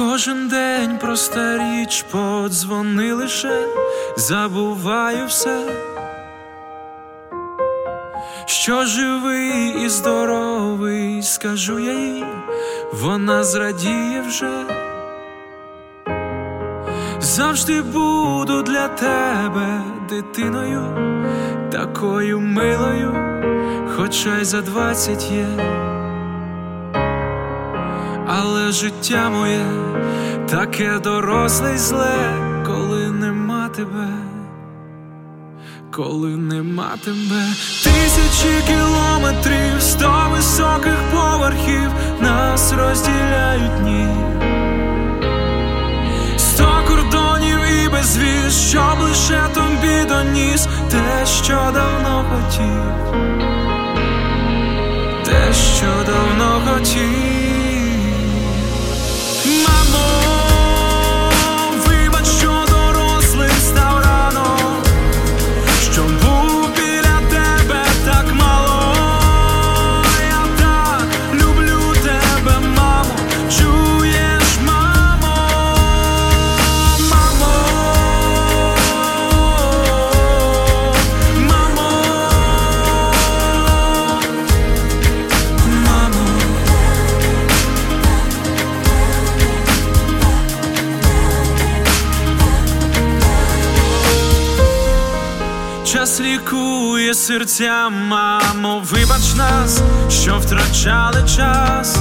Кожен день проста річ, подзвони лише, забуваю все, що живий і здоровий, скажу я їй, вона зрадіє вже. Завжди буду для тебе дитиною, такою милою, хоча й за 20 є. Але життя моє таке доросле й зле, коли нема тебе, коли нема тебе. 1000 кілометрів, 100 високих поверхів нас розділяють дні, 100 кордонів і безвіз, щоб лише тобі доніс те, що давно хотів, те, що давно хотів. Мамо, вибач, що дорослим став рано, що був біля тебе так мало. Я так люблю тебе, мамо, чуєш, мамо, мамо, мамо, мамо. Час лікує серця, мамо, вибач нас, що втрачали час,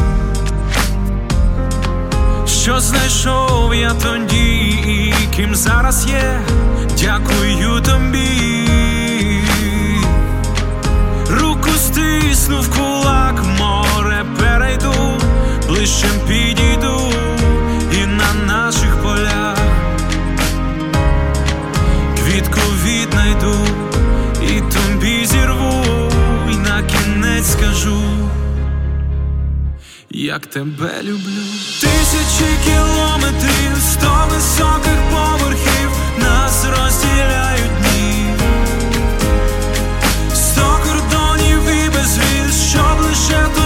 що знайшов я тоді і ким зараз є, дякую тобі. Руку стисну в кулак, море перейду, ближче підійду і на наших полях квітку віднайду і тобі зірву, і на кінець скажу, як тебе люблю. 1000 кілометрів, 100 високих поверхів нас розділяють дні, 100 кордонів і безвіз, щоб лише